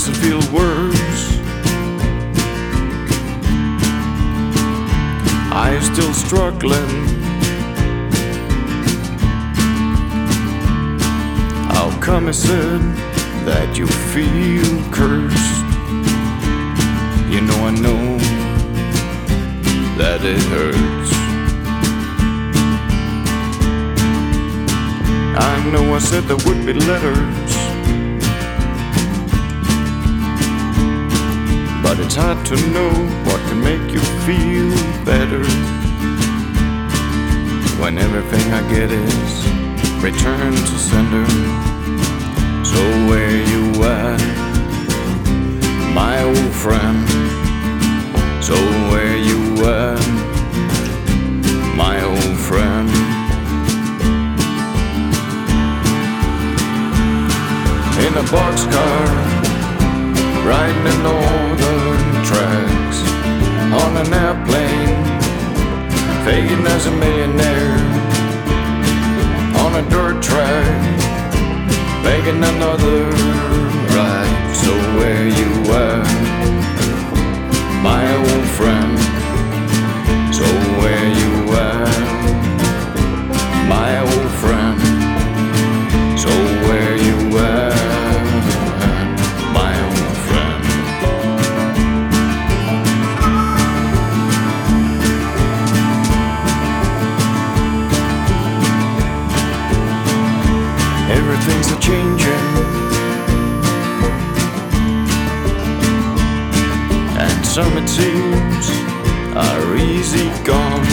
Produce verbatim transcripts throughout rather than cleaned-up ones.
does it feel worse? Are you still struggling? How come is it that you feel cursed? You know I know that it hurts. I know I said there would be letters, but it's hard to know what can make you feel better when everything I get is return to sender. So where you at, my old friend? So where you at, my old friend? In a boxcar, riding in northern tracks, on an airplane, faking as a millionaire, on a dirt track, begging another ride. So where you at, my old friend? So where you at, my old friend? So where you at, my old friend? Everything's a changing, and some it seems are easy gone,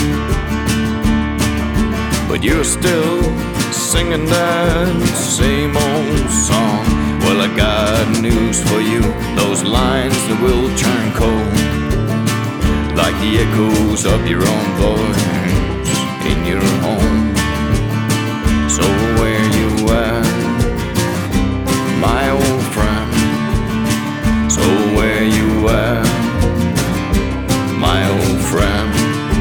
but you're still singing that same old song. Well, I got news for you, those lines that will turn cold, like the echoes of your own voice in your home. So where you at, my old friend? So where you at, my old friend?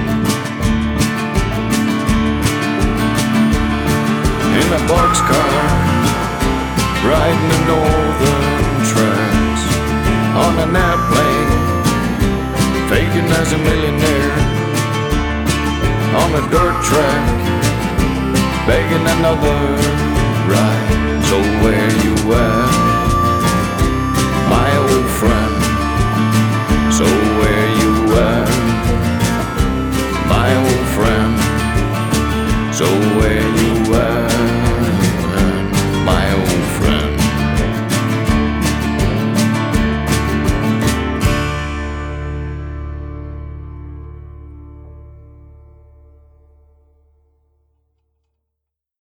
In a boxcar, riding the northern tracks, on an airplane, faking as a millionaire, on a dirt track, begging another ride. So where you at, my old friend? So where you at, my old friend? So where you at?